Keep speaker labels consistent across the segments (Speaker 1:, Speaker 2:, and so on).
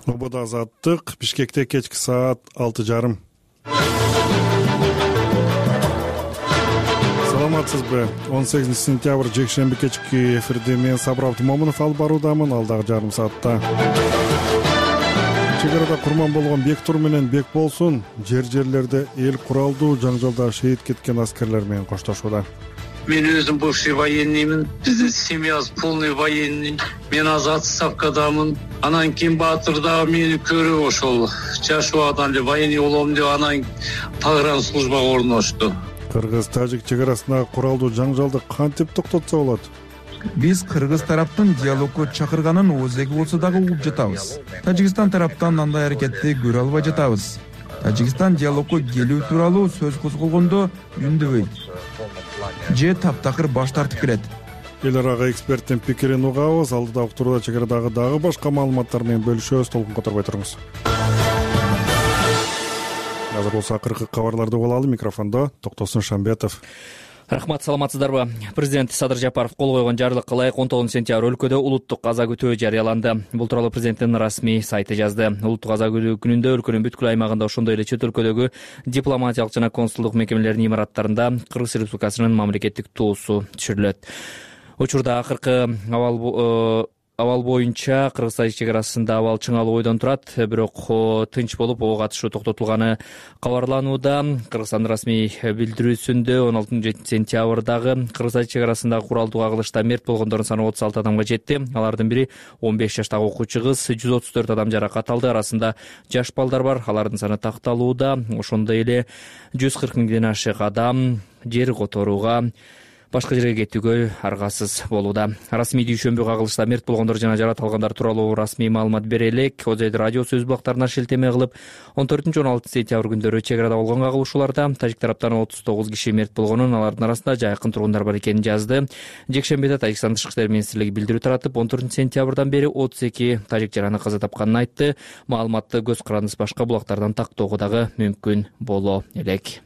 Speaker 1: Ободо азаттык, Бишкекте кечки саат 6:30. Саламатсызбы? 18 сентябрь жекшемби кечки эфирде мен Сабыр Абдумомунов алып баруудамын. Алдагы жарым саатта чек арада курман болгон Бектур менен Бек болсун. Жерлерде эл куралдуу жаңжалда шейит кеткен аскерлер менен коштошууда.
Speaker 2: Мен өзүм бывший военныймын. Биздин семьябыз полный военный. Мен азат ставкадамын. Анан кийин Баатырда мени көрүп ошол жашыбадан эле военный болом деп анан погран службага орношту.
Speaker 1: Кыргыз-тажик чек арасындагы куралдуу жаңжалды кантип токтотсо болот?
Speaker 3: Биз кыргыз тараптын диалогго чакырганын оозеги болсо дагы угуп жатабыз. Тажикстан тараптан андай аракетти көрө албай жатабыз. Тажикстан диалогго келүү тууралуу сөз козголгондо үндөбөйт же таптакыр баш тартып келет.
Speaker 1: Эл арага эксперттин пикирин угабыз. Алдыда уктуруда чек арадагы дагы башка маалыматтар менен бөлүшөбүз. Толкун которбой туруңуз. Азыр болсо акыркы кабарларды угуп алалы. Микрофондо Токтосун Шамбетов.
Speaker 4: Рахмат, саламатсыздарбы? Президент Садыр Жапаров кол койгон жарлыкка ылайык 19 сентябрь өлкөдө улуттук аза күтүү жарыяланды. Бул тууралуу президенттин расмий сайты жазды. Улуттук аза күтүү күнүндө өлкөнүн бүткүл аймагында, ошондой эле чет өлкөдөгү дипломатиялык жана консулдук мекемелеринин имараттарында Кыргыз Республикасынын мамлекеттик туусу түшүрүлөт. Учурда акыркы абал боюнча Кыргыз-Тажик чек арасында абал чыңалуу ойдон турат, бирок тынч болуп ого катышуу токтотулганы кабарланууда. Кыргызстандын расмий билдирүүсүндө 16 сентябрдагы Кыргыз-Тажик чек арасындагы куралдуу кагылышта мерт болгондордун саны 36 адамга жетти. Алардын бири 15 жаштагы окуучу кыз, 134 адам жаракат алды. Арасында жаш балдар бар, алардын саны такталууда. Ошондой эле 140 миңден ашык адам жер которууга, башка жерге кетүүгө аргасыз болууда. Расмий дүйшөмбү кагылышта мерт болгондор жана жаракат алгандар тууралуу расмий маалымат бере элек. Озед радио сөз булактарына шилтеме кылып, 14-16 сентябрь күндөрү чек арада болгон кагылышууларда тажик тараптан 39 киши мерт болгонун, алардын арасында жайкын тургундар бар экенин жазды. Жекшембиде Тажикстан Тышкы иштер министрлиги билдирүү таратып, 14 сентябрдан бери 32 тажик жараны каза тапканын айтты. Маалыматты көз карандысыз башка булактардан тактоого дагы мүмкүн боло элек.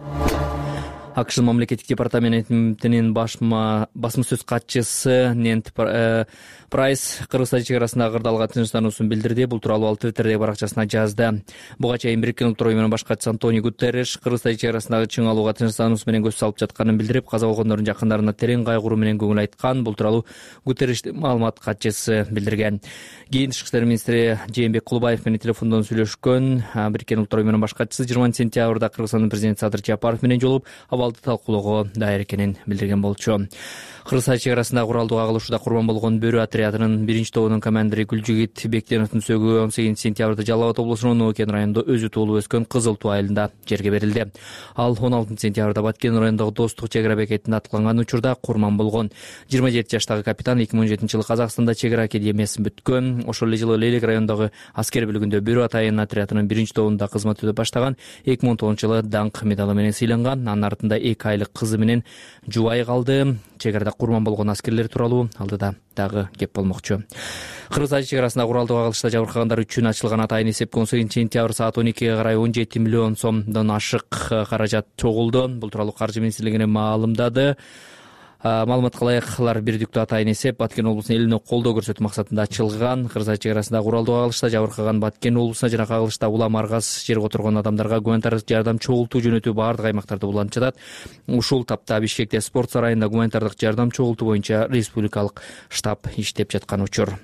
Speaker 4: АКШ мамлекеттик департаментинин басма сөз катчысы Нент Прайс Кыргыз-Тажик чек арасындагы кырдаалга тынчтануусун билдирди. Бул тууралуу ал Твиттердеги баракчасына жазды. Буга чейин Бириккен Улуттар уюмунун баш катчысы Антонио Гутерриш Кыргыз-Тажик чек арасындагы чыңалууга тынчтануусу менен көз салып жатканын билдирип, каза болгондордун жакындарына терең кайгыруу менен көңүл айткан. Бул тууралуу Гутерриштин маалымат катчысы билдирген. Кийин Тышкы иштер министри Жээнбек Кулубаев менен телефондон сүйлөшкөн Бириккен Улуттар уюмунун баш катчысы 20 сентябрда Кыргызстандын президенти Садыр Жапаров менен жолугуп, абалды талкуулоого даяр экенин билдирген болчу. Кыргыз-Тажик чек арасында куралдуу кагылышууда курман болгон Бөрү отрядынын 1-тобунун командири Гүлжигит Бектеновдун сөөгү 18 сентябрда Жалал Абад облусунун Ноокен районунда өзү туулуп өскөн Кызыл Туу айылында жерге берилди. Ал 16 сентябрда Баткен районундагы Достук чек ара бекетинде аткыланган учурда курман болгон. 27 жаштагы капитан 2017-жылы Казакстанда чек ара академиясын бүткөн. Ошол эле жылы Лелек районундагы аскер бөлүгүндө Бөрү атайын отрядынын 1-тобунда кызмат өтө баштаган. 2010-жылы даңк медалы менен сыйланган. Анын артында 2 айлык кызы менен жубай калды. Чек арада курман болгон аскерлер тууралуу алдыда дагы кеп болмокчу. Кыргыз-Тажик чек арасында куралдуу кагылышта жабыркагандар үчүн ачылган атайын эсепке 18 сентябрь саат 12-ге карай 17 миллион сомдон ашык каражат чогулду. Бул тууралуу каржы министрлигине маалымдады. Маалыматка ылайык алар бирдиктүү атайын эсеп Баткен облусунун элине колдоо көрсөтүү максатында ачылган. Кыргыз-Тажик чек арасында куралдуу кагылышта жабыркаган Баткен облусуна жана кагылышта улам аргас жер которгон адамдарга гуманитардык жардам чогултуу жөнөтүү баардык аймактарда уланып жатат. Ушул тапта Бишкекте спорт сарайында гуманитардык жардам чогултуу боюнча республикалык штаб иштеп жаткан учур.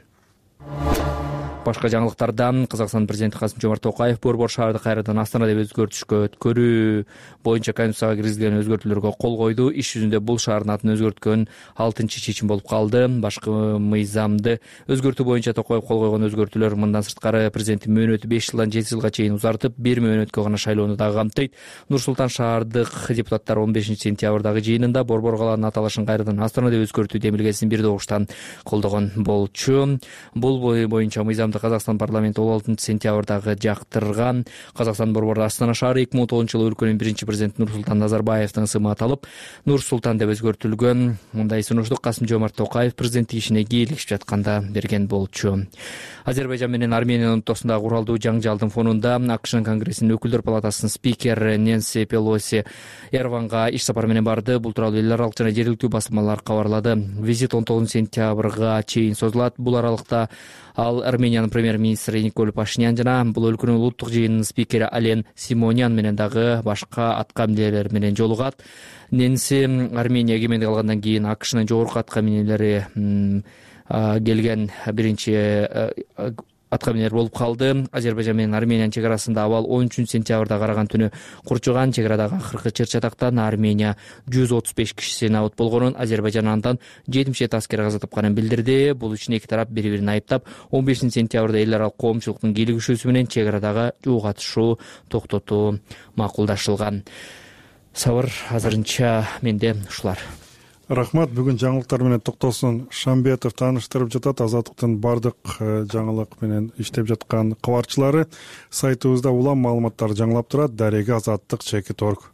Speaker 4: Башка жаңылыктардан Казакстан президенти Касым-Жомарт Токаев Борбор шаарды кайрадан Астана деп өзгөртүшкө өткөрүү боюнча Конституцияга киргизилген өзгөртүүлөргө кол койду. Иш жүзүндө бул шаардын атын өзгөрткөн 6-чечим болуп калды. Башкы мыйзамды өзгөртүү боюнча Токаев кол койгон өзгөртүүлөр мындан сырткары президенттин мөөнөтү 5 жылдан 7 жылга чейин узартып, 1 мөөнөткө гана шайлоону дагы камтыйт. Нур-Султан шаардык депутаттар 15 сентябрдагы жыйынында Борбор калаанын аталышын кайрадан Астана деп өзгөртүү демилгесин бир добуштан колдогон болчу. Бул боюнча мыйзамды Казакстан парламенти 16 сентябрдагы жактырган. Казакстан Борбор Астана шаары 2010-жылы өлкөнүн биринчи президенти Нурсултан Назарбаевдин ысымы аталып, Нур-Султан деп өзгөртүлгөн. Мындай сунушту Касым-Жомарт Токаев президенттик ишине кийлигишип жатканда берген болчу. Азербайжан менен Армениянын ортосундагы куралдуу жаңжалдын фонунда АКШнын Конгрессинин өкүлдөр палатасынын спикери Нэнси Пелоси Ереванга иш сапар менен барды. Бул тууралуу эл аралык жана жергиликтүү басылмалар кабарлады. Визит 19 сентябрга чейин созулат. Бул аралыкта ал Армения Армениянын премьер-министри Николь Пашинян жана бул өлкөнүн улуттук жыйынынын спикери Ален Симонян менен дагы башка аткаминерлер менен жолугат. Ненси Армения эгемендик алгандан кийин АКШнын жогорку аткаминерлери келген биринчи аткаминер болуп калды. Азербайжан менен Армениянын чек арасында абал 13-сентябрда караган түнү курчуган. Чек арадагы акыркы чыр-чатактан Армения 135 кишиси набыт болгонун, Азербайжан андан 77 аскер каза тапканын билдирди. Бул үчүн эки тарап бири-бирин айыптап, 15-сентябрда эл аралык коомчулуктун кийлигишүүсү менен чек арадагы жууга атышуу токтотуу макулдашылган. Сабыр азырынча менде ушулар.
Speaker 1: Рахмат. Бүгүн жаңылыктар менен Токтосун Шамбетов тааныштырып жатат. Азаттыктын бардык жаңылык менен иштеп жаткан кабарчылары сайтыбызда улам маалыматтар жаңылап турат. Дареги Азаттык.org.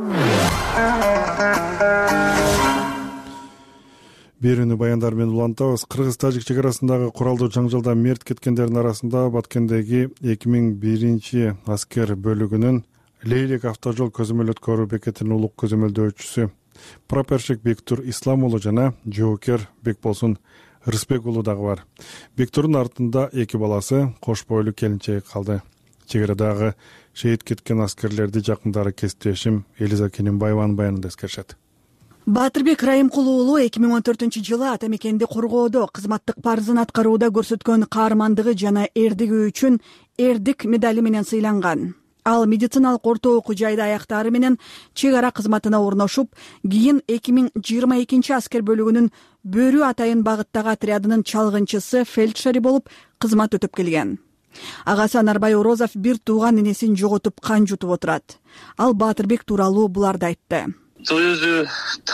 Speaker 1: Берүүнү баяндар менен улантабыз. Кыргыз-тажик чек арасындагы куралдуу жаңжалда мерт кеткендердин арасында Баткендеги 2001 аскер бөлүгүнүн Лейлек автожол көзөмөл-өткөрүү бекетинин улук көзөмөлдөөчүсү прапорщик Бектур Ислам уулу жана жоокер Бекболсун Рысбек уулу дагы бар. Бектурдун артында эки баласы, кош бойлуу келинчеги калды. Чек арадагы шейит кеткен аскерлерди жакындары кесиптешим Элиза Кененбаеванын баянында эскеришет.
Speaker 5: Баатырбек Райымкул уулу 2014-жылы ата мекенди коргоодо кызматтык парызын аткарууда көрсөткөн каармандыгы жана эрдиги үчүн эрдик медали менен сыйланган. Ал медициналык орто окуу жайда аяктаары менен чек ара кызматына орношуп, кийин 2022 аскер бөлүгүнүн Бөрү атайын багыттагы отрядынын чалгынчысы фельдшери болуп кызмат өтөп келген. Агасы Анарбай Орозов бир тууган энесин жоготуп кан жутуп отурат. Ал Баатырбек тууралуу буларды айтты.
Speaker 2: Өзү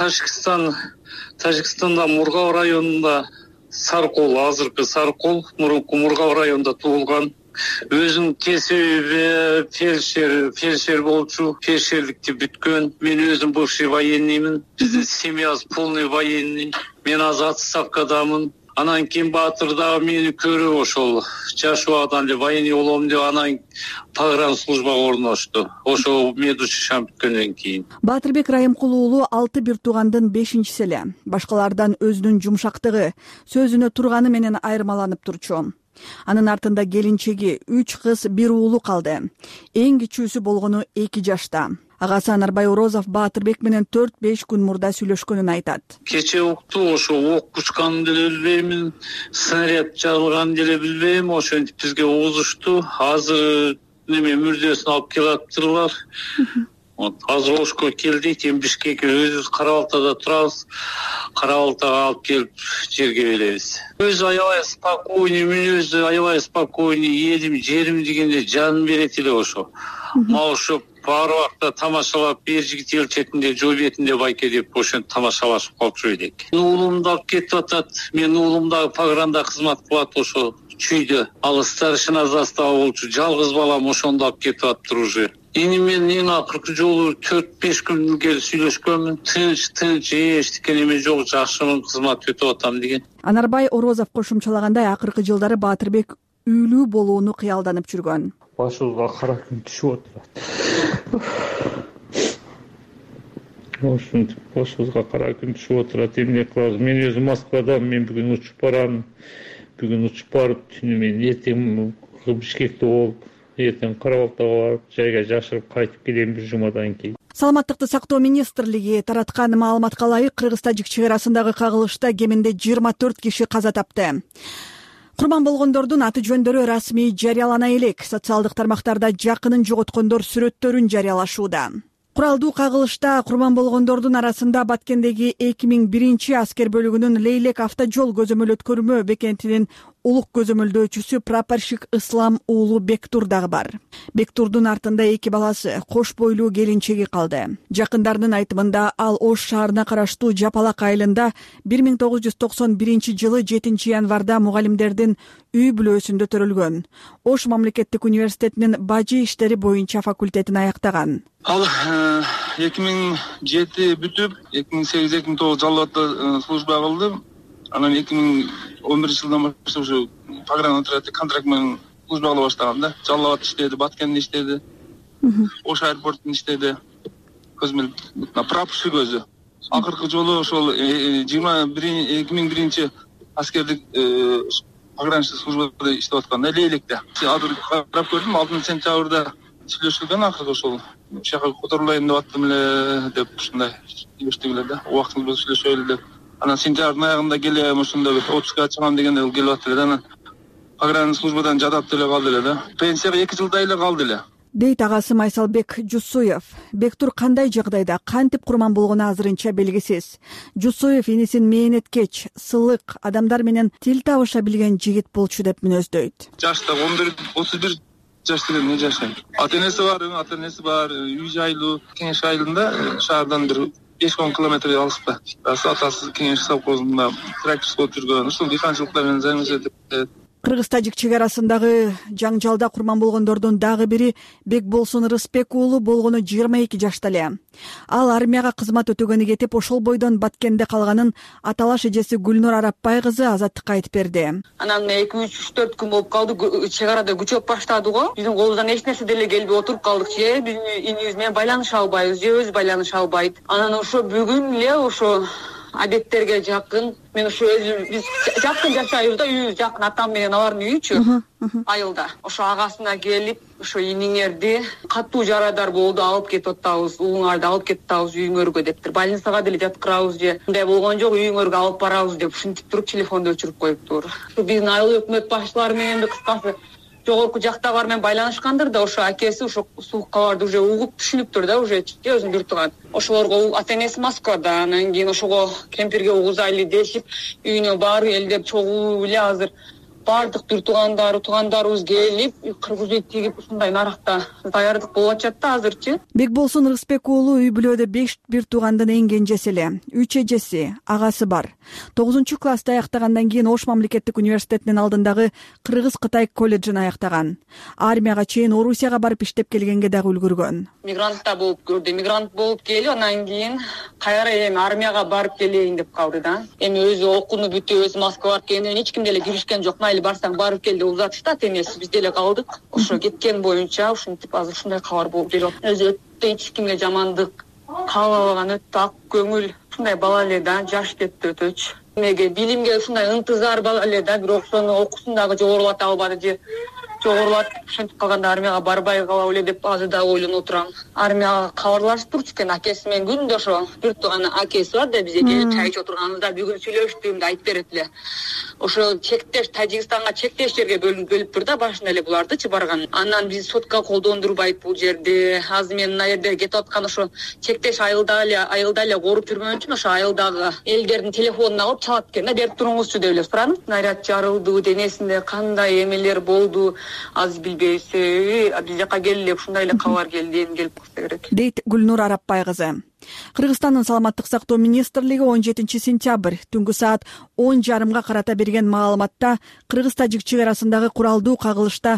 Speaker 2: Тажикстанда Мургав районунда Саркол, азыркы Саркол, мурунку Мургав районунда туулган. Өзүнүн кесиби фельдшер болчу, фельдшерликти бүткөн. Мен өзүм бывший военныймын. Биздин семьябыз полный военный. Мен азат ставкадамын. Анан кийин Баатырда мени көрүп ошол жаш убагдан эле военный болом деп анан погран службага орношту. Ошо медучилищаны бүткөндөн кийин.
Speaker 5: Баатырбек Райымкул уулу 6 бир туугандын 5-чиси эле. Башкалардан өзүнүн жумшактыгы, сөзүнө турганы менен айырмаланып турчу. Анын артында келинчеги 3 кыз, 1 уулу калды. Эң кичүүсү болгону 2 жашта. Агасы Анарбай Орозов Баатырбек менен 4-5 күн мурда сүйлөшкөнүн айтат.
Speaker 2: Кече укту, ошо ок учканын деле билбеймин, снаряд жарылганын деле билбейм, ошентип бизге угузушту. Азыр неме мүрдөсүн алып келиптырлар. Азыр Ошко келдик, эми Бишкекке өзүбүз Карабалтада турабыз. Карабалтага алып келип жерге беребиз. Өзү аябай спокойный, мен өзү аябай спокойный, элим, жерим дегенде жанын берет эле ошо. Ошо бар убакта тамашалап, бер жигит эл четинде, жол бетинде байке деп ошентип тамашалашып калчу элек. Уулум да кетип атат. Мен уулум да погранда кызмат кылат ошо чүйдө. Ал старшина застава болчу, жалгыз балам ошондо алып кетип атыптыр уже. Эми мен эң акыркы жолу 4-5 күн илгери сүйлөшкөнмүн. Тынч, эчтеке неме жок, жакшымын, кызмат өтүп атам деген.
Speaker 5: Анарбай Орозов кошумчалагандай, акыркы жылдары Баатырбек үйлүү болууну кыялданып жүргөн.
Speaker 6: Башыбызга кара күн түшүп отурат. Ошентип башыбызга кара күн түшүп отурат. Эмне кылабыз? Мен өзүм Москвадамын, мен бүгүн учуп барам. Бүгүн учуп барып, түнү мен эртең Бишкекте болуп, эртең Карабалтага барып, жайга жашырып кайтып келем бир жумадан кийин.
Speaker 5: Саламаттыкты сактоо министрлиги тараткан маалыматка ылайык кыргыз-тажик чек арасындагы кагылышта кеминде 24 киши каза тапты. Курман болгондордун аты жөндөрү расмий жарыялана элек. Социалдык тармактарда жакынын жоготкондор сүрөттөрүн жарыялашууда. Куралдуу кагылышта курман болгондордун арасында Баткендеги 2001 аскер бөлүгүнүн Лейлек автожол көзөмөл өткөрмө бекетинин улук көзөмөлдөөчүсү прапорщик Ислам уулу Бектур дагы бар. Бектурдун артында 2 баласы, кош бойлуу келинчеги калды. Жакындарынын айтымында ал Ош шаарына караштуу Жапалак айылында 1991 жылы 7 январда мугалимдердин үй бүлөсүндө төрөлгөн. Ош мамлекеттик университетинин бажы иштери боюнча факультетин аяктаган.
Speaker 7: Ал 2007 бүтүп 2008-2009 Жалал служба кылды. Анан 2011 жылдан баштап ушу погран отрядда контракт менен служба кыла баштаган да. Жалал иштеди, Баткенде иштеди. Ош аэропортунда иштеди. Көзмөл прапорщик өзү. Акыркы жолу ошол 2001 аскердик пограничный службада иштеп атканда Лейлекте. Азыр карап көрдүм, 6 сентябрда сүйлөшүлгөн акыркы ошол жака которулайын деп аттым эле деп ушундай эстегиле да. Убактыңыз болсо сүйлөшөлү деп. Анан сентябрдын аягында келем, ошондо отпускага чыгам дегенде ол келип аттыр эле. Анан пограничный службадан жадап эле калды эле да. Пенсияга 2 жылдай эле калды эле.
Speaker 5: Дейт агасы Майсалбек Жусуев. Бектур кандай жагдайда кантип курман болгону азырынча белгисиз. Жусуев инисин мээнеткеч, сылык, адамдар менен тил табыша билген жигит болчу деп мүнөздөйт.
Speaker 7: Жашта 11-31 жашта эмне жашайт. Ата-энеси бар, үй жайлуу, Кеңеш айылында шаардан бир 5-10 километр алыспа. Атасы Кеңеш совхозунда тракторист болуп жүргөн. Ушул дыйканчылыкта менен займашат.
Speaker 5: Кыргыз-тажик чек арасындагы жаңжалда курман болгондордун дагы бири Бекболсун Рыспек уулу болгону 22 жашта эле. Ал армияга кызмат өтөгөнү кетип, ошол бойдон Баткенде калганын аталаш эжеси Гүлнур Арапбай кызы Азаттыкка айтып берди.
Speaker 8: Анан 2-3-4 күн болуп калды, чек арада күчөп баштады го. Биздин колубуздан эч нерсе деле келбей отуруп калдык. Биздин инибиз менен байланыша албайбыз, өзү байланыша албайт. Анан ошо бүгүн эле ошо адеттерге жакын, мен ошо биз жакын жашайбыз да, үйүбүз жакын, атам менен алардын үйүчү айылда. Ошо агасына келип, ошо иниңерди катуу жарадар болду, алып кетип атабыз, уулуңарды алып кетип атабыз үйүңөргө дептир. Больницага деле жаткырабыз же, мындай болгон жок, үйүңөргө алып барабыз деп ушинтип туруп телефонду өчүрүп коюптур. Биздин айыл өкмөт башчылары менен кыскасы жогорку жактагылар менен байланышкандыр да, ошо акеси ошо суук кабарды уже угуп түшүнүптүр да, уже өзүнүн бир тууган. Ошолорго ата-энеси Москвада, анан кийин ошого кемпирге угузайлы дешип, үйүнө барып элдеп чогуу эле азыр баардык бир туугандарыбыз келип, кыргыз үй тигип ушундай наракта даярдык болуп атышат да азырчы.
Speaker 5: Бекболсун Рыспек уулу үй бүлөдө 5 бир туугандын эң кенжеси эле. 3 эжеси, агасы бар. 9-класста аяктагандан кийин Ош мамлекеттик университетинин алдындагы Кыргыз-Кытай колледжин аяктаган. Армияга чейин Орусияга барып иштеп келгенге дагы үлгүргөн.
Speaker 8: Мигрантта болуп көрдү, мигрант болуп келип, анан кийин кайра эми армияга барып келейин деп калды да. Эми өзү окууну бүтүп, өзү Москвага барып келгенден эч ким деле киришкен жок. Барсаң барып кел деп узатышты, ата-энеси биз деле калдык. Ошо кеткен боюнча ушинтип азыр ушундай кабар болуп келип атат. Өзү өтө эч кимге жамандык каалабаган, өтө ак көңүл, ушундай бала эле да, жаш кетти өтөчү. Эмеге билимге ушундай ынтызар бала эле да, бирок ошону окуусун дагы жогорулата албады же жогорулатып ушинтип калганда армияга барбай калабы эле деп азыр дагы ойлонуп отурам. Армияга кабарлашып турчу экен, акеси менен күндө ошо бир тууган акеси бар да, бизге келип чай ичип отурганыбызда бүгүн сүйлөштүм айтып берет эле. Ошо чектеш Тажикстанга чектеш жерге бөлүптүр да, башында эле булардычы барган. Анан биз сотка колдондурбайт бул жерде. Азыр мен мына жерде кетип аткан ошо чектеш айылда эле коруп жүргөн үчүн ошо айылдагы элдердин телефонун алып чалат экен да, берип туруңузчу деп эле сурадым. Снаряд жарылды, денесинде кандай эмелер болду, аз билбейбиз. Биз жака келип ушундай эле кабар келди, эми келип калса керек.
Speaker 5: Дейт Гүлнур Арапбай кызы. Кыргызстандын саламаттык сактоо министрлиги 17 сентябрь түнгү саат 10:30 карата берген маалыматта Кыргыз-тажик чек арасындагы куралдуу кагылышта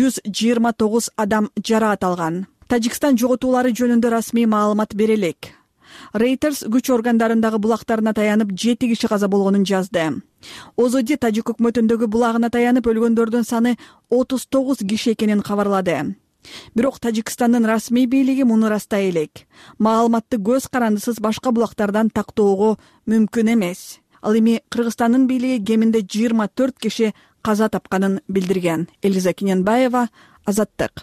Speaker 5: 129 адам жараат алган. Тажикстан жоготуулары жөнүндө расмий маалымат бере элек. Reuters күч органдарындагы булактарына таянып 7 киши каза болгонун жазды. ОЗОД тажик өкмөтүндөгү булагына таянып өлгөндөрдүн саны 39 киши экенин кабарлады. Бирок Тажикстандын расмий бийлиги муну ырастай элек. Маалыматты көз карандысыз башка булактардан тактоого мүмкүн эмес. Ал эми Кыргызстандын бийлиги кеминде 24 киши каза тапканын билдирген. Элиза Киненбаева, Азаттык.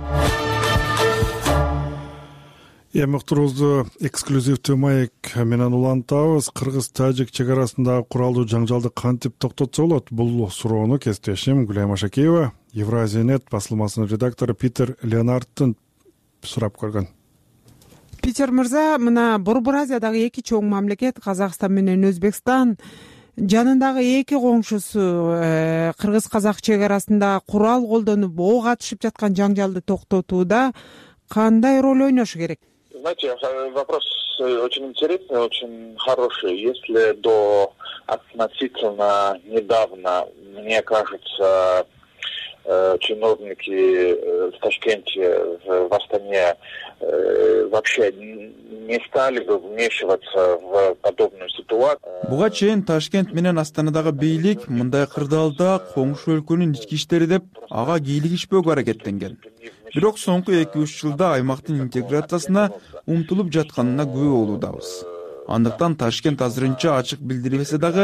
Speaker 1: Эмактурубузду эксклюзивдүү маек менен улантабыз. Кыргыз-тажик чек арасындагы куралдуу жаңжалды кантип токтотсо болот? Бул суроону кесиптешим Гүлайым Ашакеева, Евразия.нет басылмасынын редактору Питер Леонардтын сурап көргөн.
Speaker 9: Питер мырза, мына Борбор Азиядагы эки чоң мамлекет Казакстан менен Өзбекстан жанындагы эки коңшусу кыргыз-казак чек арасында курал колдонуп ок атышып жаткан жаңжалды токтотууда кандай роль ойношу керек?
Speaker 10: Знаете, вопрос очень интересный, очень хороший. Если до относительно недавно, мне кажется, чиновники в Ташкенте, в Астане вообще не стали бы вмешиваться в подобную ситуацию.
Speaker 3: Буга чейин Ташкент менен Астанадагы бийлик мындай кырдаалда коңшу өлкөнүн ички иштери деп ага кийлигишпөөгө аракеттенген. Бирок соңку 2-3 жылда аймактын интеграциясына умтулуп жатканына күбө болуудабыз. Андыктан Ташкент азырынча ачык билдирбесе дагы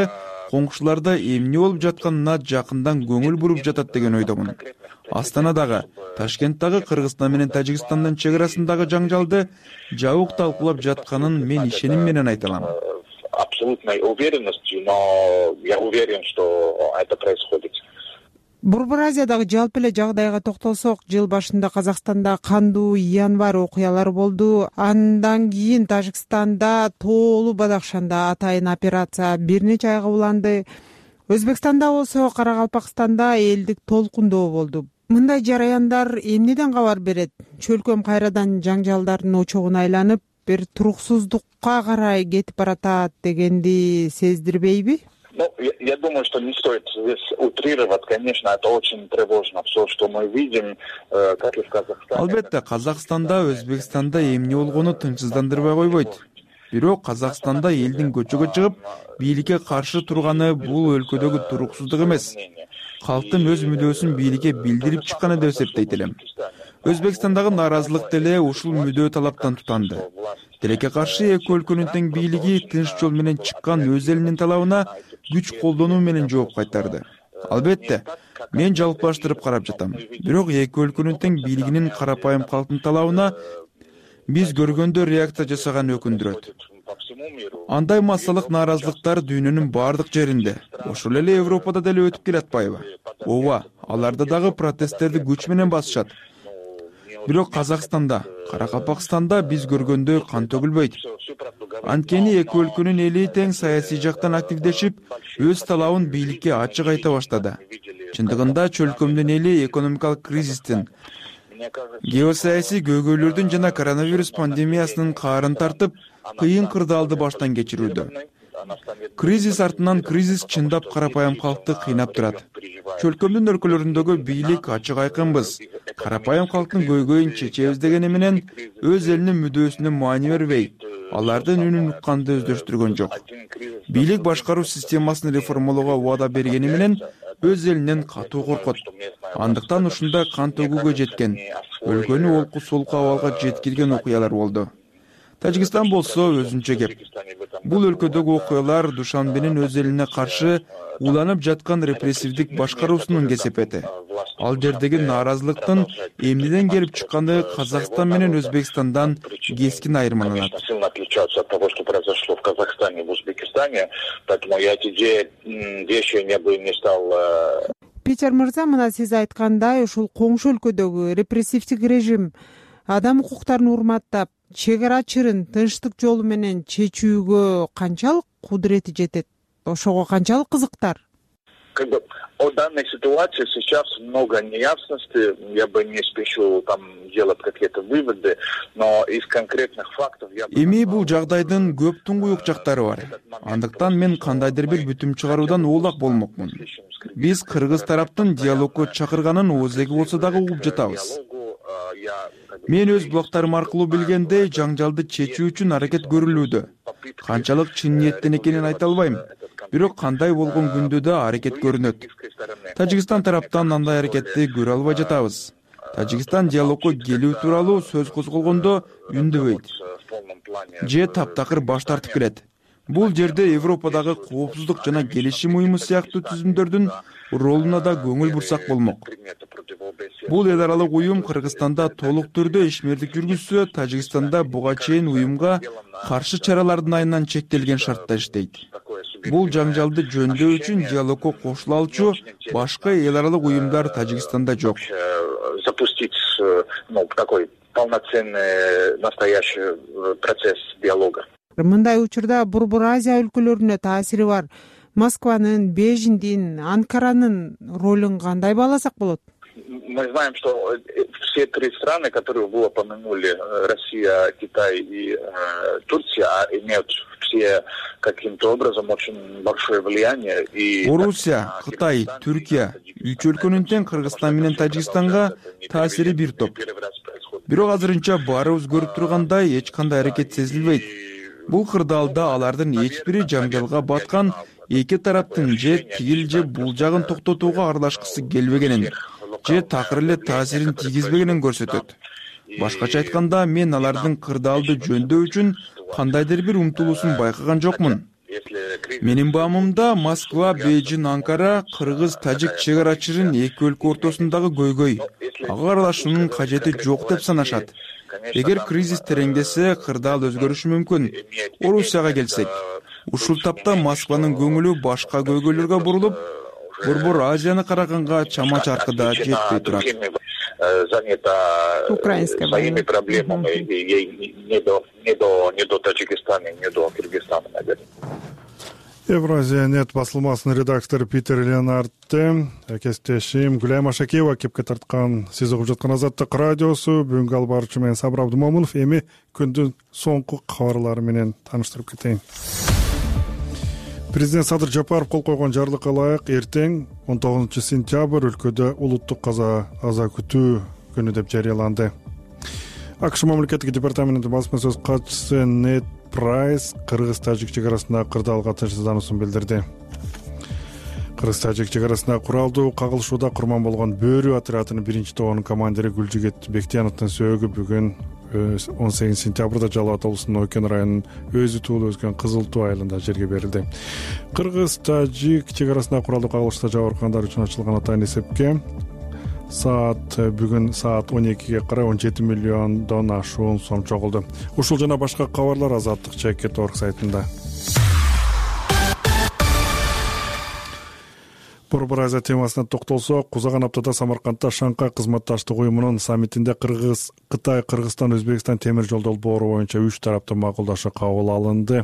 Speaker 3: коңшуларда эмне болуп жатканына жакындан көңүл буруп жатат деген ойдомун. Астанадагы, Ташкенттагы Кыргызстан менен Тажикстандын чек арасындагы жаңжалды жабык талкуулап жатканын мен ишеним менен айта алам.
Speaker 10: Абсолютной уверенностью, но я уверен, что это происходит.
Speaker 9: Борбор Азиядагы жалпы эле жагдайга токтолсок, жыл башында Казакстанда кандуу январь окуялары болду. Андан кийин Тажикстанда тоолуу Бадахшанда атайын операция бир нече айга уланды. Өзбекстанда болсо Каракалпакстанда элдик толкундоо болду. Мындай жараяндар эмнеден кабар берет? Чөлкөм кайрадан жаңжалдардын очогуна айланып, бир туруксуздукка карай кетип баратат дегенди сездирбейби?
Speaker 10: Я думаю, что не стоит здесь утрировать. Конечно, это очень тревожно. Все, что мы видим, как и в Казахстане.
Speaker 3: Албетте, Казакстанда, Өзбекстанда эмне болгону тынчсыздандырбай койбойт. Бирок Казакстанда элдин көчөгө чыгып, бийликке каршы турганы бул өлкөдөгү туруксуздук эмес. Калктын өз мүдөөсүн бийликке билдирип чыкканы деп эсептейт элем. Өзбекстандагы нааразылык деле ушул мүдөө талаптан тутанды. Тилекке каршы эки өлкөнүн тең бийлиги тынч жол менен чыккан өз элинин талабына күч колдонуу менен жооп кайтарды. Албетте, мен жалпылаштырып карап жатам. Бирок эки өлкөнүн тең бийлигинин карапайым калктын талабына биз көргөндө реакция жасаган өкүндүрөт. Андай массалык нааразылыктар дүйнөнүн бардык жеринде, ошол эле Европада деле өтүп келатпайбы? Ооба, аларда дагы протесттерди күч менен басышат. Бирок Казакстанда, Каракалпакстанда биз көргөндөй кан төгүлбөйт. Анткени эки өлкөнүн эли тең саясий жактан активдешип, өз талабын бийликке ачык айта баштады. Чындыгында чөлкөмдүн эли экономикалык кризистин, геосаясий көйгөйлөрдүн жана коронавирус пандемиясынын каарын тартып, кыйын кырдаалды баштан кечирүүдө. Кризис артынан кризис чындап карапайым калкты кыйнап турат. Чөлкөмдүн өлкөлөрүндөгү бийлик ачык айкынбыз. Карапайым калктын көйгөйүн чечебиз дегени менен өз элинин мүдөөсүнө маани бербей, алардын үнүн укканды өздөштүргөн жок. Бийлик башкаруу системасын реформалоого убада бергени менен өз элинен катуу коркот. Андыктан ушундай кан төгүүгө жеткен, өлкөнү олку солку абалга жеткирген окуялар болду. Тажикстан болсо өзүнчө кеп. Бул өлкөдөгү окуялар Душанбенин өз элине каршы уланып жаткан репрессивдик башкаруусунун кесепети. Ал жердеги нааразылыктын эмнеден келип чыкканы Казакстан менен Өзбекстандан кескин айырмаланат.
Speaker 9: Питер мырза, мына сиз айткандай, ушул коңшу өлкөдөгү репрессивдик режим адам укуктарын урматтап, чек ара чырын тынчтык жолу менен чечүүгө канчалык кудурети жетет? Ошого канчалык кызыктар?
Speaker 10: О данной ситуации сейчас много неясностей, я бы не спешу там делать какие-то выводы, но из конкретных фактов я...
Speaker 3: Эми бул жагдайдын көп туңгуюк жактары бар. Андыктан мен кандайдыр бир бүтүм чыгаруудан оолак болмокмун. Биз кыргыз тараптын диалогго чакырганын оозеги болсо дагы угуп жатабыз. Мен өз булактарым аркылуу билгендей, жаңжалды чечүү үчүн аракет көрүлүүдө. Канчалык чын ниеттен экенин айта албайм. Бирок кандай болгон күндө да аракет көрүнөт. Тажикстан тараптан андай аракетти көрө албай жатабыз. Тажикстан диалогго келүү тууралуу сөз козголгондо үндөбөйт. Же таптакыр баш тартып келет. Бул жерде Европадагы коопсуздук жана келишим уюму сыяктуу түзүмдөрдүн ролуна да көңүл бурсак болмок. Бул эл аралык уюм Кыргызстанда толук түрдө ишмердик жүргүзсө, Тажикстанда буга чейин уюмга каршы чаралардын айынан чектелген шартта иштейт. Бул жаңжалды жөндөө үчүн диалогго кошула алчу башка эл аралык уюмдар Тажикстанда жок.
Speaker 10: Запустить такой полноценный настоящий процесс диалога.
Speaker 9: Мындай учурда Борбор Азия өлкөлөрүнө таасири бар. Москванын, Бейжиңдин, Анкаранын ролун кандай бааласак болот?
Speaker 10: Мы знаем, что все три страны, которые вы упомянули, Россия, Китай и Турция, имеют все каким-то образом очень большое влияние.
Speaker 3: Орусия, Кытай, Түркия, үч өлкөнүн тең Кыргызстан менен Тажикстанга таасири бир топ. Бирок азырынча баарыбыз көрүп тургандай эч кандай аракет сезилбейт. Бул кырдаалда алардын эч бири жаңжалга баткан эки тараптын же тигил же бул жагын токтотууга аралашкысы келбегенин, же такыр эле таасирин тийгизбегенин көрсөтөт. Башкача айтканда, мен алардын кырдаалды жөндөө үчүн кандайдыр бир умтулуусун байкаган жокмун. Менин баамымда Москва, Бейжин, Анкара кыргыз-тажик чек арачыларын эки өлкө ортосундагы көйгөй, ага аралашуунун кажети жок деп санашат. Эгер кризис тереңдесе, кырдаал өзгөрүшү мүмкүн. Орусияга келсек, ушул тапта Москванын көңүлү башка көйгөйлөргө бурулуп, Борбор Азияны караганга чама чаркыда жетпей турат.
Speaker 9: Украинская
Speaker 10: своими проблемами не до Таджикистана, не до Кыргызстана, наверное.
Speaker 1: Евразия нет басылмасынын редактору Питер Леонардте кесиптешим Гүлайым Ашакиева кепке тарткан сиз угуп жаткан Азаттык радиосу. Бүгүнкү алып баруучу мен Сабыр Абдумомунов. Эми күндүн соңку кабарлары менен тааныштырып кетейин. Президент Садыр Жапаров кол койгон жарлыкка ылайык эртең 19 сентябрь өлкөдө улуттук аза күтүү күнү деп жарыяланды. АКШ мамлекеттик департаментинин басма сөз катчысы Нед Прайс кыргыз-тажик чек арасындагы кырдаалга тынчсыздануусун билдирди. Кыргыз-тажик чек арасындагы куралдуу кагылышууда курман болгон Бөрү отрядынын 1-тобунун командири Гүлжигет Бектияновдун сөөгү бүгүн 18 сентябрда Жалал Абад облусунун Ойкен районунун өзү туулуп өскөн Кызыл Туу айылында жерге берилди. Кыргыз-тажик чек арасындагы куралдуу кагылышта жабыркагандар үчүн ачылган атайын эсепке бүгүн саат 12ге карай 17 миллиондон ашуун сом чогулду. Ушул жана башка кабарлар Азаттык Чекет орг сайтында. Борбор Азия темасына токтолсок, узаган аптада Самаркандта Шанхай кызматташтык уюмунун саммитинде Кытай, Кыргызстан, Өзбекстан темир жол долбоору боюнча 3 тараптын макулдашы кабыл алынды.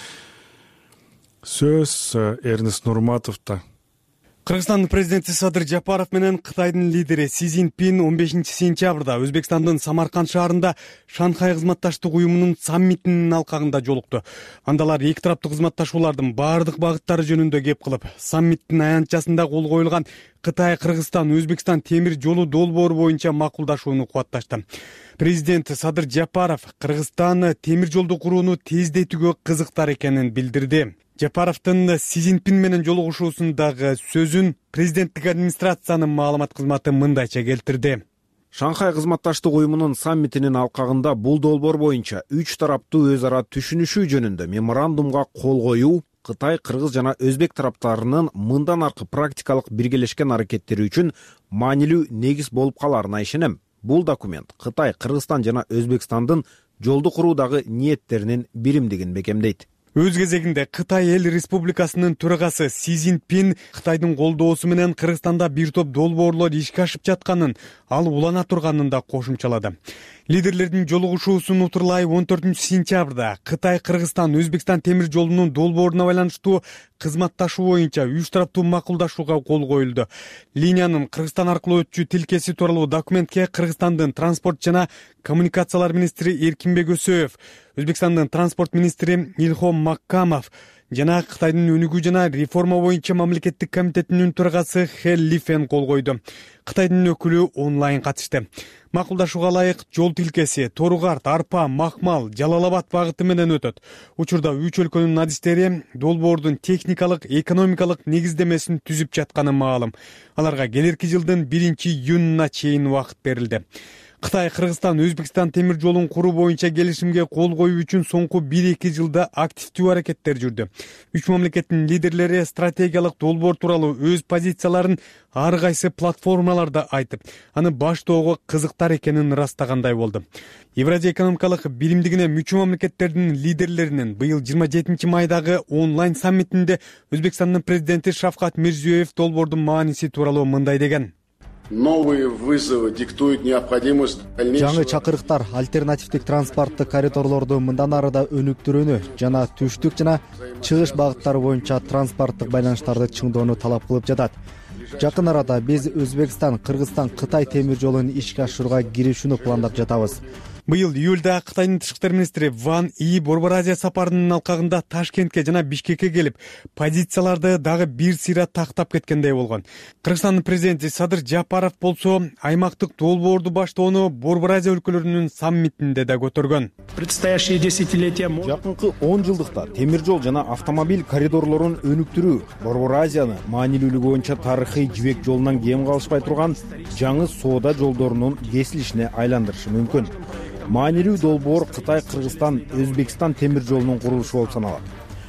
Speaker 1: Сөз Эрнест Нурматовдо.
Speaker 11: Кыргызстандын президенти Садыр Жапаров менен Кытайдын лидери Си Цзиньпин 15 сентябрда Өзбекстандын Самарканд шаарында Шанхай кызматташтык уюмунун саммитинин алкагында жолукту. Андалар эки тараптуу кызматташуулардын баардык багыттары жөнүндө кеп кылып, саммиттин аянтчасында кол коюлган Кытай, Кыргызстан, Өзбекстан темир жолу долбоору боюнча макулдашууну кубатташты. Президент Садыр Жапаров Кыргызстан темир жолду курууну тездетүүгө кызыктар экенин билдирди. Жапаровдун Си Цзиньпин менен жолугушуусундагы сөзүн президенттик администрациянын маалымат кызматы мындайча келтирди.
Speaker 12: Шанхай кызматташтык уюмунун саммитинин алкагында бул долбоор боюнча 3 тараптуу өз ара түшүнүшүү жөнүндө меморандумга кол коюу Кытай, Кыргыз жана Өзбек тараптарынын мындан аркы практикалык биргелешкен аракеттери үчүн маанилүү негиз болуп каларына ишенем. Бул документ Кытай, Кыргызстан жана Өзбекстандын жолду куруудагы ниеттеринин биримдигин бекемдейт.
Speaker 11: Өз кезегинде Кытай эл республикасынын төрагасы Си Цзиньпин Кытайдын колдоосу менен Кыргызстанда бир топ долбоорлор ишке ашып жатканын, ал улана турганын да кошумчалады. Лидерлердин жолугушуусун утурлай 14 сентябрда Кытай, Кыргызстан, Өзбекстан темир жолунун долбооруна байланыштуу кызматташуу боюнча 3 тараптуу макулдашууга кол коюлду. Линиянын Кыргызстан аркылуу өтчү тилкеси тууралуу документке Кыргызстандын транспорт жана коммуникациялар министри Эркинбек Өсөев, Өзбекстандын транспорт министри Илхом Маккамов жана Кытайдын өнүгүү жана реформа боюнча мамлекеттик комитетинин төрагасы Хэ Лифен кол койду. Кытайдын өкүлү онлайн катышты. Макулдашууга ылайык жол тилкеси Торугарт, Арпа, Макмал, Жалал Абад багыты менен өтөт. Учурда 3 өлкөнүн адистери долбоордун техникалык, экономикалык негиздемесин түзүп жатканы маалым. Аларга келерки жылдын 1-июнуна чейин убакыт берилди. Кытай, Кыргызстан, Өзбекстан темир жолун куруу боюнча келишимге кол коюу үчүн соңку 1-2 жылда активдүү аракеттер жүрдү. Үч мамлекеттин лидерлери стратегиялык долбоор тууралуу өз позицияларын ар кайсы платформаларда айтып, аны баштоого кызыктар экенин ырастагандай болду. Евразия экономикалык биримдигине мүчө мамлекеттердин лидерлеринин быйыл 27 майдагы онлайн саммитинде Өзбекстандын президенти Шавкат Мирзиёев долбоордун мааниси тууралуу мындай деген.
Speaker 13: Новые вызовы диктуют необходимость дальнейшего.
Speaker 14: Жаңы чакырыктар альтернативдик транспорттук коридорлорду мындан ары да өнүктүрүүнү жана түштүк жана чыгыш багыттары боюнча транспорттук байланыштарды чыңдоону талап кылып жатат. Жакын арада биз Өзбекстан, Кыргызстан, Кытай темир жолун ишке ашырууга киришүүнү пландап жатабыз.
Speaker 11: Быйыл июлда Кытайдын тышкы иштер министри Ван И Борбор Азия сапарынын алкагында Ташкентке жана Бишкекке келип, позицияларды дагы бир сыйра тактап кеткендей болгон. Кыргызстандын президенти Садыр Жапаров болсо аймактык долбоорду баштоону Борбор Азия өлкөлөрүнүн саммитинде да көтөргөн.
Speaker 12: Предстоящие десятилетия жакынкы 10 жылдыкта темир жол жана автомобиль коридорлорун өнүктүрүү Борбор Азияны маанилүүлүгү боюнча тарыхый жибек жолунан кем калышпай турган жаңы соода жолдорунун кесилишине айландырышы мүмкүн. Маанилүү долбоор Кытай, Кыргызстан, Өзбекстан темир жолунун курулушу болуп саналат.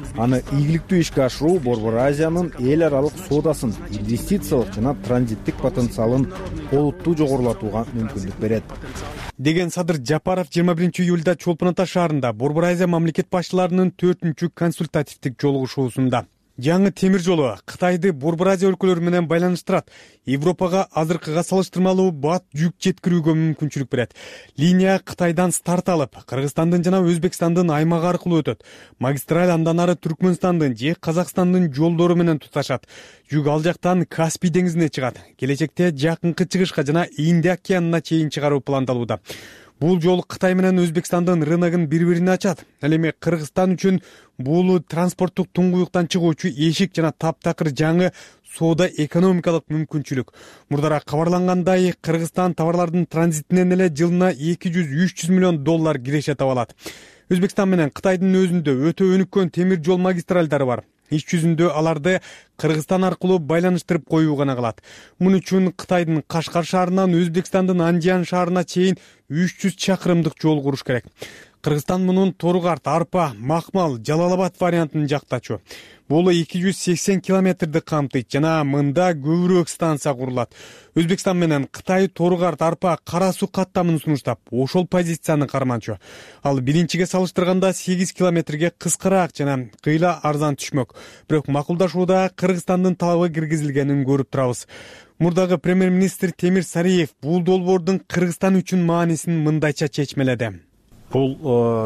Speaker 12: аны ийгиликтүү ишке ашыруу Борбор Азиянын эл аралык соодасын, инвестициялык жана транзиттик потенциалын олуттуу жогорулатууга мүмкүндүк берет
Speaker 11: деген Садыр Жапаров 21-июлда Чолпон Ата шаарында Борбор Азия мамлекет башчыларынын 4-чү консультативдик жолугушуусунда. Жаңы темир жолу Кытайды Борбор Азия өлкөлөрү менен байланыштырат. Европага азыркыга салыштырмалуу бат жүк жеткирүүгө мүмкүнчүлүк берет. Линия Кытайдан старт алып, Кыргызстандын жана Өзбекстандын аймагы аркылуу өтөт. Магистраль андан ары Түркмөнстандын же Казакстандын жолдору менен туташат. Жүк ал жактан Каспий деңизине чыгат. Келечекте жакынкы чыгышка жана Инд океанына чейин чыгаруу пландалууда. Бул жол Кытай менен Өзбекстандын рыногун бири-бирине ачат. Ал эми Кыргызстан үчүн бул транспорттук туңгуюктан чыгуучу эшик жана таптакыр жаңы соода экономикалык мүмкүнчүлүк. Мурдараак кабарлангандай, Кыргызстан товарлардын транзитинен эле жылына 200-300 миллион доллар киреше таба алат. Өзбекстан менен Кытайдын өзүндө өтө өнүккөн темир жол магистралдары бар. Иш жүзүндө аларды Кыргызстан аркылуу байланыштырып коюу гана калат. Муну үчүн Кытайдын Кашкар шаарынан Өзбекстандын Андиян шаарына чейин 300 чакырымдык жол куруш керек. Кыргызстан мунун Торгарт, Арпа, Макмал, Жалалабад вариантын жактачу. Бул 280 километрди камтыйт жана мында көбүрөөк станция курулат. Өзбекстан менен Кытай Торгарт, Арпа, Кара суу каттамын сунуштап, ошол позицияны карманчу. Ал биринчиге салыштырганда 8 километрге кыскараак жана кыйла арзан түшмөк. Бирок макулдашууда Кыргызстандын талабы киргизилгенин көрүп турабыз. Мурдагы премьер-министр Темир Сариев бул долбоордун Кыргызстан үчүн маанисин мындайча чечмеледи.
Speaker 15: Бул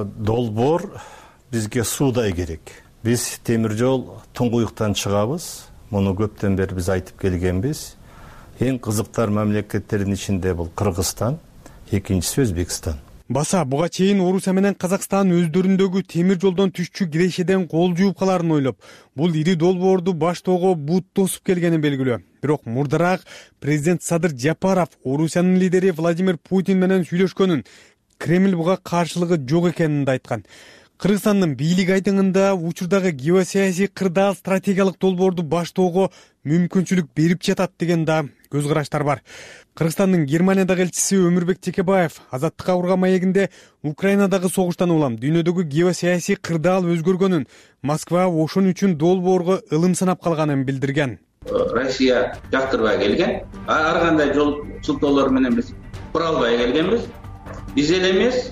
Speaker 15: долбоор бизге суудай керек. Биз темир жол туңгуюктан чыгабыз. Муну көптөн бери биз айтып келгенбиз. Эң кызыктар мамлекеттердин ичинде бул Кыргызстан, экинчиси Өзбекстан.
Speaker 11: Баса буга чейин Орусия менен Казакстан өздөрүндөгү темир жолдон түшчү кирешеден кол жууп каларын ойлоп, бул ири долбоорду баштоого бут тосуп келгени белгилүү. Бирок мурдараак президент Садыр Жапаров Орусиянын лидери Владимир Путин менен сүйлөшкөнүн, Кремль буга каршылыгы жок экенин да айткан. Кыргызстандын бийлик айтымында учурдагы геосаясий кырдаал стратегиялык долбоорду баштоого мүмкүнчүлүк берип жатат деген да көз караштар бар. Кыргызстандын Германиядагы элчиси Өмүрбек Текебаев Азаттыкка урган маегинде Украинадагы согуштан улам дүйнөдөгү геосаясий кырдаал өзгөргөнүн, Москва ошон үчүн долбоорго ылым санап калганын билдирген.
Speaker 16: Россия жактырбай келген, ар кандай жол сылтоолор менен биз кура албай келгенбиз. Биз эле эмес,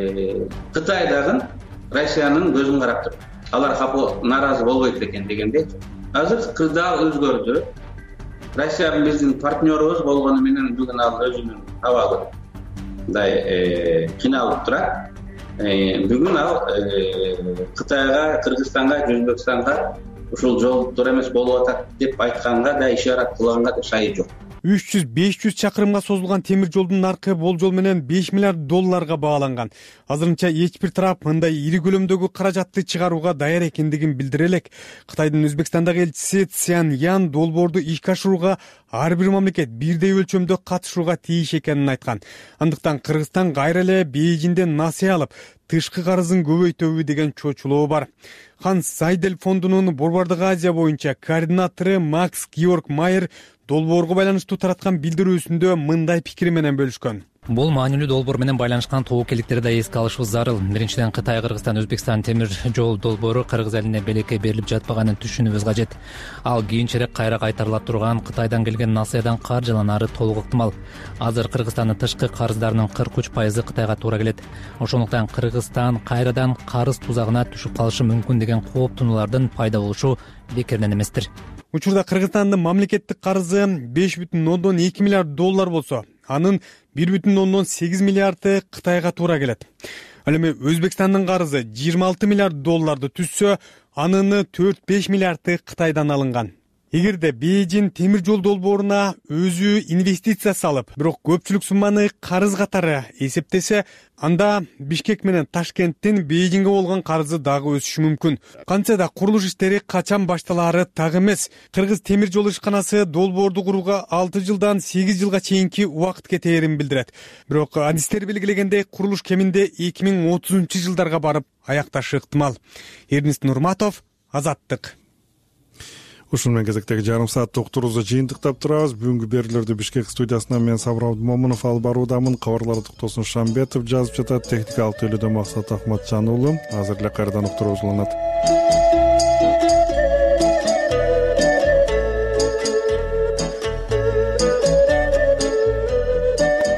Speaker 16: Кытай дагы Россиянын көзүн карап туруп, алар капы нааразы болбойт экен дегенде. Азыр кырдаал өзгөрдү. Россия биздин партнерубуз болгону менен бүгүн ал өзүнүн абалы мындай кыйналып турат. Бүгүн ал Кытайга, Кыргызстанга, Өзбекстанга ушул жол туура эмес болуп атат деп айтканга да ишарат кылганга да шайы жок.
Speaker 11: 300-500 чакырымга созулган темир жолдун наркы болжол менен 5 миллиард долларга бааланган. Азырынча эч бир тарап мындай ири көлөмдөгү каражатты чыгарууга даяр экендигин билдире элек. Кытайдын Өзбекстандагы элчиси Цян Ян долбоорду ишке ашырууга ар бир мамлекет бирдей өлчөмдө катышууга тийиш экенин айткан. Андыктан Кыргызстан кайра эле Бейжиңден насыя алып, тышкы карызын көбөйтөбү деген чочулоо бар. Ханс Зайдель фондунун Борбордук Азия боюнча координатору Макс Георг Майер долбоорго байланыштуу тараткан билдирүүсүндө мындай пикири менен бөлүшкөн.
Speaker 17: Бул маанилүү долбоор менен байланышкан тобокелдиктерди да эске алышыбыз зарыл. Биринчиден Кытай, Кыргызстан, Өзбекстан темир жол долбоору Кыргыз элине белекке берилип жатпаганын түшүнүүбүз кажет. Ал кийинчерээк кайра кайтарыла турган Кытайдан келген насыядан каржыланары толук ыктымал. Азыр Кыргызстандын тышкы карыздарынын 43% Кытайга туура келет. Ошондуктан Кыргызстан кайрадан карыз тузагына түшүп калышы мүмкүн деген кооптонуулардын пайда болушу бекерден эместир.
Speaker 11: Учурда Кыргызстандын мамлекеттик карызы 5,2 миллиард доллар болсо, анын 1,8 миллиарды Кытайга туура келет. Ал эми Өзбекстандын карызы 26 миллиард долларды түзсө, анын 4-5 миллиарды Кытайдан алынган. Эгерде Бейжиң темир жол долбооруна өзү инвестиция салып, бирок көпчүлүк сумманы карыз катары эсептесе, анда Бишкек менен Ташкенттин Бейжиңге болгон карызы дагы өсүшү мүмкүн. Кантсе да курулуш иштери качан башталаары так эмес. Кыргыз темир жол ишканасы долбоорду курууга 6 жылдан 8 жылга чейинки убакыт кетээрин билдирет. Бирок адистер белгилегендей, курулуш кеминде 2030-жылдарга барып аякташы ыктымал. Эрнест Нурматов, Азаттык.
Speaker 1: Ушун менен кезектеги жарым саатты уктуруубузду жыйынтыктап турабыз. Бүгүнкү берүүлөрдү Бишкек студиясынан мен Сабыр Абдымомунов алып баруудамын. Кабарларды Токтосун Шамбетов жазып жатат. Техникалык тейлөөдө Максат Ахматжан уулу. Азыр эле кайрадан уктуруубуз уланат.